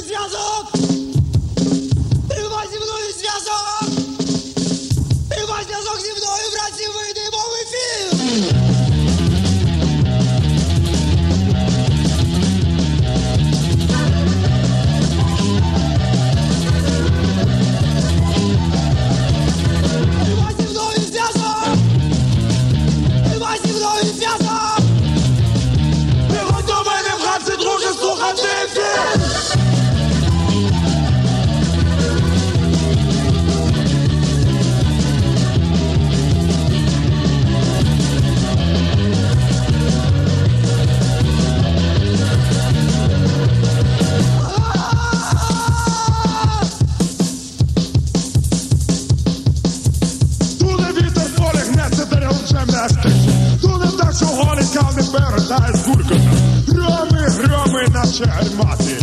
зв'язок! Тримай зі мною зв'язок! Тримай зв'язок зі мною, вранці вийдемо в ефір! Тримай зі мною зв'язок! Тримай зі мною зв'язок! Приходь до мене в хатці, друже, слухати ефір! Дуне так, що горить, а не перетає з куркою. Громи, наче гармати.